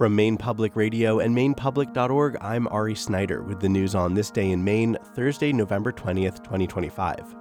From Maine Public Radio and MainePublic.org, I'm Ari Snyder with the news on this day in Maine, Thursday, November 20th, 2025.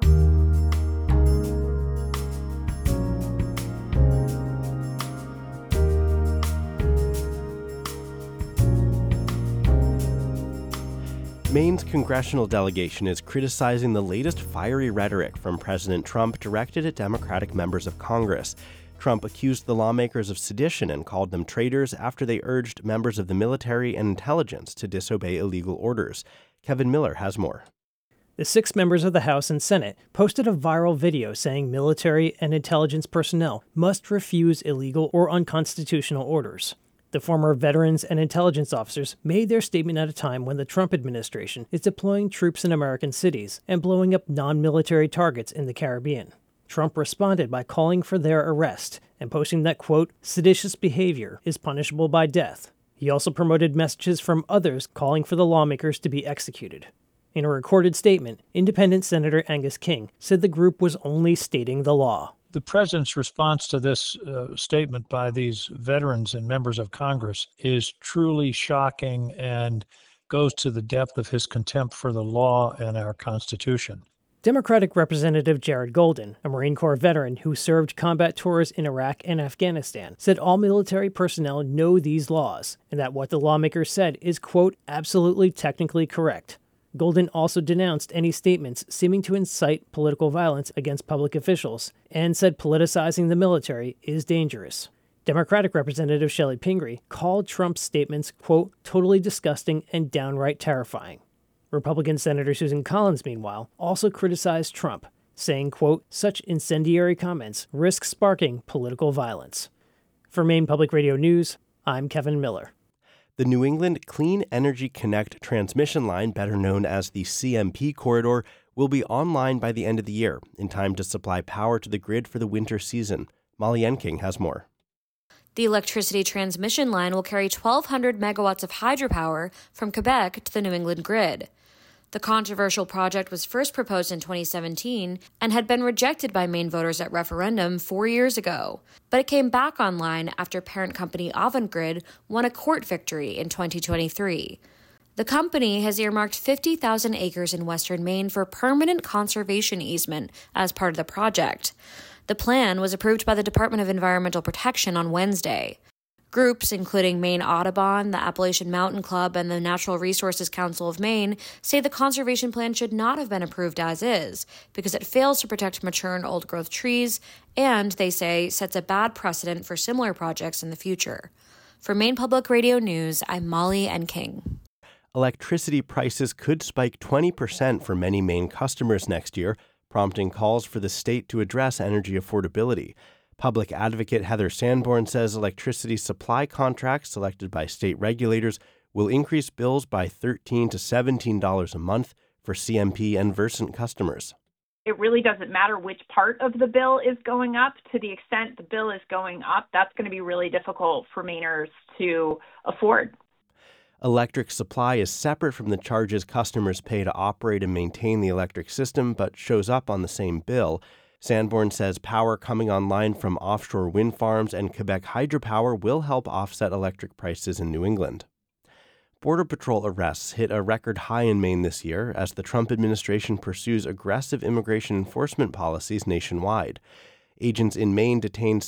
Maine's congressional delegation is criticizing the latest fiery rhetoric from President Trump directed at Democratic members of Congress. Trump accused the lawmakers of sedition and called them traitors after they urged members of the military and intelligence to disobey illegal orders. Kevin Miller has more. The 6 members of the House and Senate posted a viral video saying military and intelligence personnel must refuse illegal or unconstitutional orders. The former veterans and intelligence officers made their statement at a time when the Trump administration is deploying troops in American cities and blowing up non-military targets in the Caribbean. Trump responded by calling for their arrest and posting that, quote, seditious behavior is punishable by death. He also promoted messages from others calling for the lawmakers to be executed. In a recorded statement, Independent Senator Angus King said the group was only stating the law. The president's response to this statement by these veterans and members of Congress is truly shocking and goes to the depth of his contempt for the law and our Constitution. Democratic Representative Jared Golden, a Marine Corps veteran who served combat tours in Iraq and Afghanistan, said all military personnel know these laws and that what the lawmakers said is, quote, absolutely technically correct. Golden also denounced any statements seeming to incite political violence against public officials and said politicizing the military is dangerous. Democratic Representative Shelley Pingree called Trump's statements, quote, totally disgusting and downright terrifying. Republican Senator Susan Collins, meanwhile, also criticized Trump, saying, quote, such incendiary comments risk sparking political violence. For Maine Public Radio News, I'm Kevin Miller. The New England Clean Energy Connect transmission line, better known as the CMP corridor, will be online by the end of the year, in time to supply power to the grid for the winter season. Molly Enking has more. The electricity transmission line will carry 1,200 megawatts of hydropower from Quebec to the New England grid. The controversial project was first proposed in 2017 and had been rejected by Maine voters at referendum 4 years ago. But it came back online after parent company Avangrid won a court victory in 2023. The company has earmarked 50,000 acres in western Maine for permanent conservation easement as part of the project. The plan was approved by the Department of Environmental Protection on Wednesday. Groups, including Maine Audubon, the Appalachian Mountain Club, and the Natural Resources Council of Maine, say the conservation plan should not have been approved as is because it fails to protect mature and old-growth trees and, they say, sets a bad precedent for similar projects in the future. For Maine Public Radio News, I'm Molly Enking. Electricity prices could spike 20% for many Maine customers next year, prompting calls for the state to address energy affordability. Public advocate Heather Sanborn says electricity supply contracts selected by state regulators will increase bills by $13 to $17 a month for CMP and Versant customers. It really doesn't matter which part of the bill is going up. To the extent the bill is going up, that's going to be really difficult for Mainers to afford. Electric supply is separate from the charges customers pay to operate and maintain the electric system, but shows up on the same bill. Sanborn says power coming online from offshore wind farms and Quebec hydropower will help offset electric prices in New England. Border Patrol arrests hit a record high in Maine this year as the Trump administration pursues aggressive immigration enforcement policies nationwide. Agents in Maine detained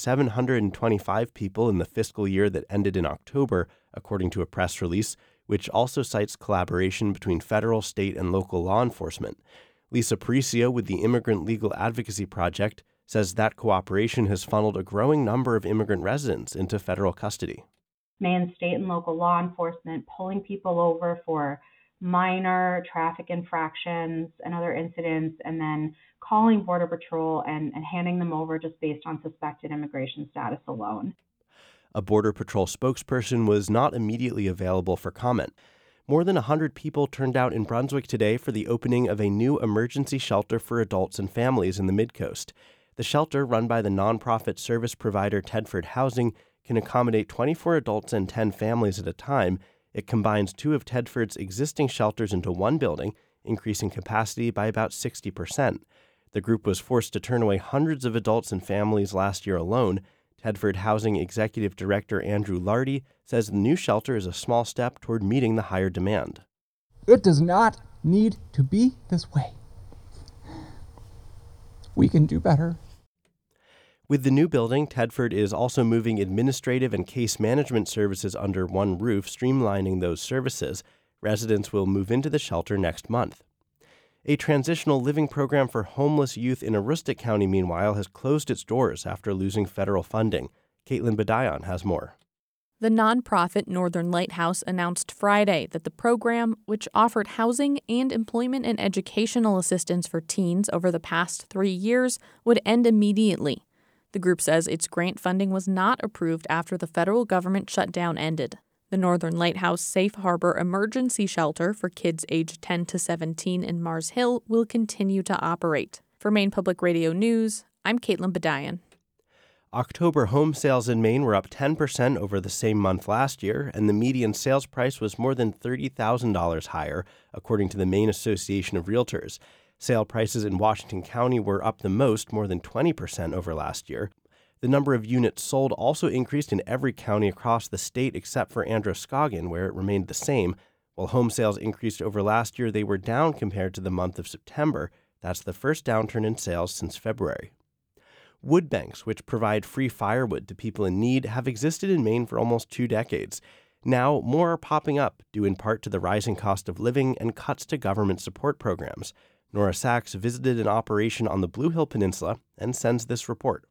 725 people in the fiscal year that ended in October, according to a press release, which also cites collaboration between federal, state, and local law enforcement. Lisa Paricio with the Immigrant Legal Advocacy Project says that cooperation has funneled a growing number of immigrant residents into federal custody. Maine state and local law enforcement pulling people over for minor traffic infractions and other incidents, and then calling Border Patrol and handing them over just based on suspected immigration status alone. A Border Patrol spokesperson was not immediately available for comment. More than 100 people turned out in Brunswick today for the opening of a new emergency shelter for adults and families in the Mid-Coast. The shelter, run by the nonprofit service provider Tedford Housing, can accommodate 24 adults and 10 families at a time. It combines 2 of Tedford's existing shelters into one building, increasing capacity by about 60%. The group was forced to turn away hundreds of adults and families last year alone. Tedford Housing Executive Director Andrew Lardy says the new shelter is a small step toward meeting the higher demand. It does not need to be this way. We can do better. With the new building, Tedford is also moving administrative and case management services under one roof, streamlining those services. Residents will move into the shelter next month. A transitional living program for homeless youth in Aroostook County, meanwhile, has closed its doors after losing federal funding. Caitlin Badayon has more. The nonprofit Northern Lighthouse announced Friday that the program, which offered housing and employment and educational assistance for teens over the past 3 years, would end immediately. The group says its grant funding was not approved after the federal government shutdown ended. The Northern Lighthouse Safe Harbor Emergency Shelter for kids aged 10 to 17 in Mars Hill will continue to operate. For Maine Public Radio News, I'm Caitlin Badayon. October home sales in Maine were up 10% over the same month last year, and the median sales price was more than $30,000 higher, according to the Maine Association of Realtors. Sale prices in Washington County were up the most, more than 20% over last year. The number of units sold also increased in every county across the state except for Androscoggin, where it remained the same. While home sales increased over last year, they were down compared to the month of September. That's the first downturn in sales since February. Wood banks, which provide free firewood to people in need, have existed in Maine for almost 2 decades. Now, more are popping up, due in part to the rising cost of living and cuts to government support programs. Nora Sachs visited an operation on the Blue Hill Peninsula and sends this report.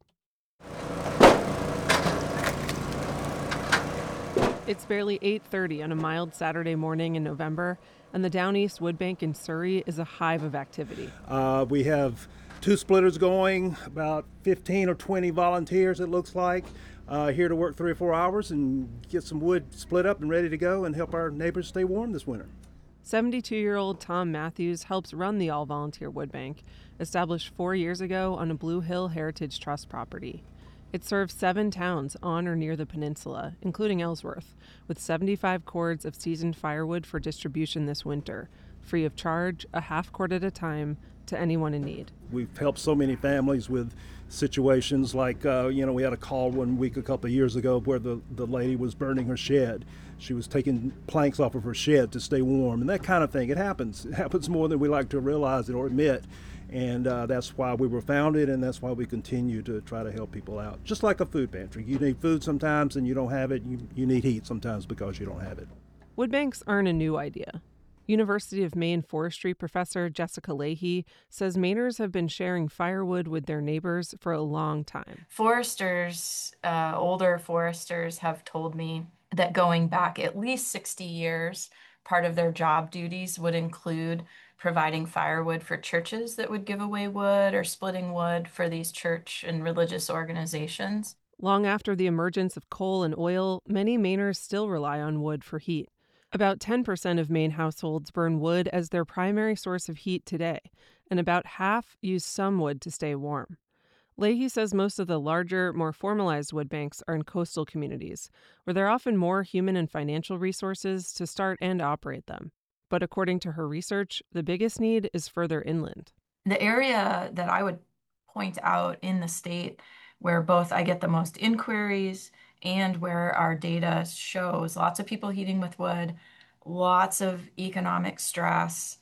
It's barely 8:30 on a mild Saturday morning in November, and the Down East Wood Bank in Surrey is a hive of activity. We have 2 splitters going, about 15 or 20 volunteers, it looks like, here to work 3 or 4 hours and get some wood split up and ready to go and help our neighbors stay warm this winter. 72-year-old Tom Matthews helps run the all-volunteer wood bank, established 4 years ago on a Blue Hill Heritage Trust property. It serves 7 towns on or near the peninsula, including Ellsworth, with 75 cords of seasoned firewood for distribution this winter, free of charge, a half cord at a time, to anyone in need. We've helped so many families with situations like, we had a call one week a couple of years ago where the lady was burning her shed. She was taking planks off of her shed to stay warm, and that kind of thing. It happens. It happens more than we like to realize it or admit. And that's why we were founded, and that's why we continue to try to help people out. Just like a food pantry. You need food sometimes and you don't have it. You need heat sometimes because you don't have it. Wood banks aren't a new idea. University of Maine forestry professor Jessica Leahy says Mainers have been sharing firewood with their neighbors for a long time. Foresters, older foresters have told me that going back at least 60 years, part of their job duties would include providing firewood for churches that would give away wood or splitting wood for these church and religious organizations. Long after the emergence of coal and oil, many Mainers still rely on wood for heat. About 10% of Maine households burn wood as their primary source of heat today, and about half use some wood to stay warm. Leahy says most of the larger, more formalized wood banks are in coastal communities, where there are often more human and financial resources to start and operate them. But according to her research, the biggest need is further inland. The area that I would point out in the state where both I get the most inquiries and where our data shows lots of people heating with wood, lots of economic stress,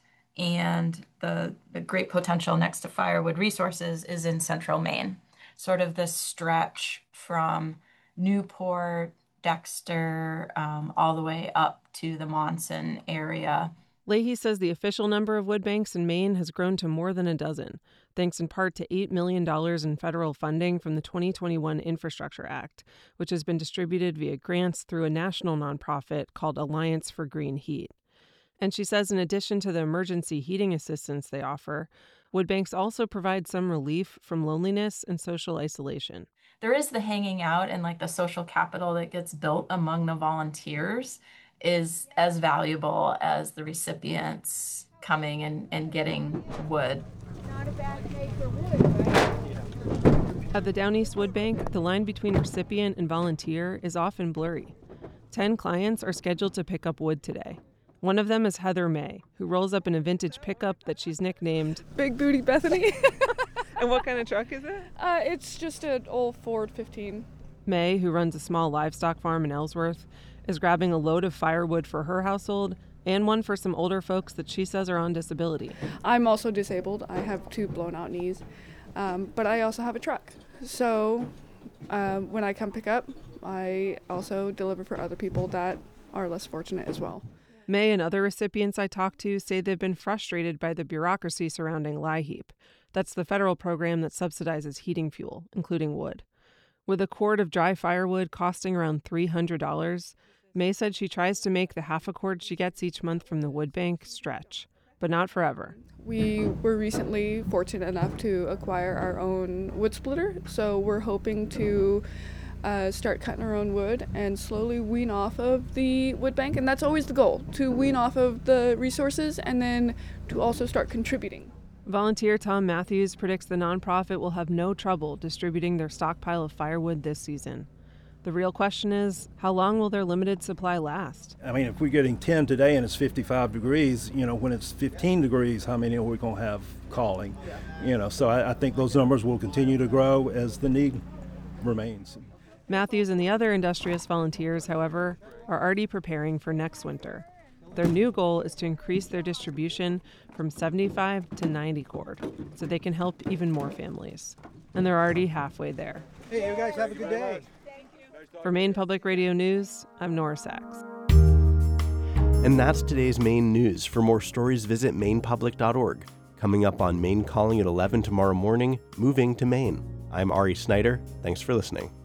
and the great potential next to firewood resources is in central Maine. Sort of this stretch from Newport, Dexter, all the way up to the Monson area. Leahy says the official number of wood banks in Maine has grown to more than a dozen, thanks in part to $8 million in federal funding from the 2021 Infrastructure Act, which has been distributed via grants through a national nonprofit called Alliance for Green Heat. And she says in addition to the emergency heating assistance they offer, wood banks also provide some relief from loneliness and social isolation. There is the hanging out and like the social capital that gets built among the volunteers is as valuable as the recipients coming and getting wood. Not a bad day for wood, right? At the Down East Wood Bank, the line between recipient and volunteer is often blurry. 10 clients are scheduled to pick up wood today. One of them is Heather May, who rolls up in a vintage pickup that she's nicknamed Big Booty Bethany. And what kind of truck is it? It's just an old Ford 15. May, who runs a small livestock farm in Ellsworth, is grabbing a load of firewood for her household and one for some older folks that she says are on disability. I'm also disabled. I have 2 blown out knees, but I also have a truck. So when I come pick up, I also deliver for other people that are less fortunate as well. May and other recipients I talked to say they've been frustrated by the bureaucracy surrounding LIHEAP. That's the federal program that subsidizes heating fuel, including wood. With a cord of dry firewood costing around $300, May said she tries to make the half a cord she gets each month from the wood bank stretch, but not forever. We were recently fortunate enough to acquire our own wood splitter, so we're hoping to start cutting our own wood and slowly wean off of the wood bank, and that's always the goal, to wean off of the resources and then to also start contributing. Volunteer Tom Matthews predicts the nonprofit will have no trouble distributing their stockpile of firewood this season. The real question is, how long will their limited supply last? I mean, if we're getting 10 today and it's 55 degrees, when it's 15 degrees, how many are we going to have calling? So I think those numbers will continue to grow as the need remains. Matthews and the other industrious volunteers, however, are already preparing for next winter. Their new goal is to increase their distribution from 75 to 90 cord, so they can help even more families. And they're already halfway there. Hey, you guys have a good day. For Maine Public Radio News, I'm Nora Sachs. And that's today's Maine news. For more stories, visit mainepublic.org. Coming up on Maine Calling at 11 tomorrow morning, Moving to Maine. I'm Ari Snyder. Thanks for listening.